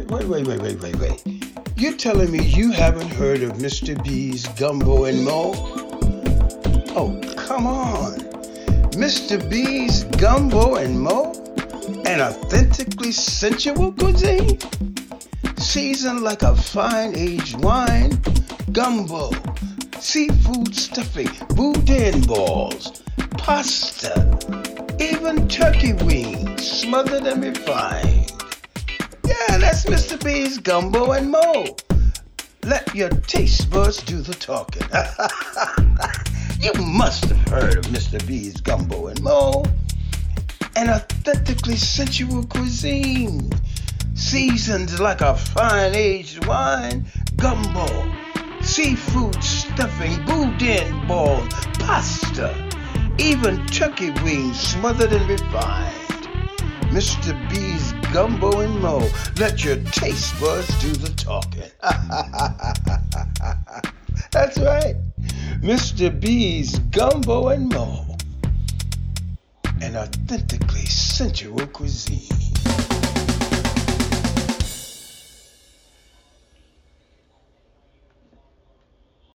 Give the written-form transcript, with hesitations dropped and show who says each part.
Speaker 1: Wait. You telling me you haven't heard of Mr. B's Gumbo and Mo? Oh, come on. Mr. B's Gumbo and Mo? An authentically sensual cuisine? Seasoned like a fine aged wine? Gumbo, seafood stuffing, boudin balls, pasta, even turkey wings, smothered and refined. Yeah, that's Mr. B's Gumbo and Mo. Let your taste buds do the talking. You must have heard of Mr. B's Gumbo and Mo. An authentically sensual cuisine, seasoned like a fine aged wine. Gumbo, seafood stuffing, boudin balls, pasta, even turkey wings smothered and refined. Mr. B's Gumbo and Mo. Let your taste buds do the talking. That's right. Mr. B's Gumbo and Mo. An authentically sensual cuisine.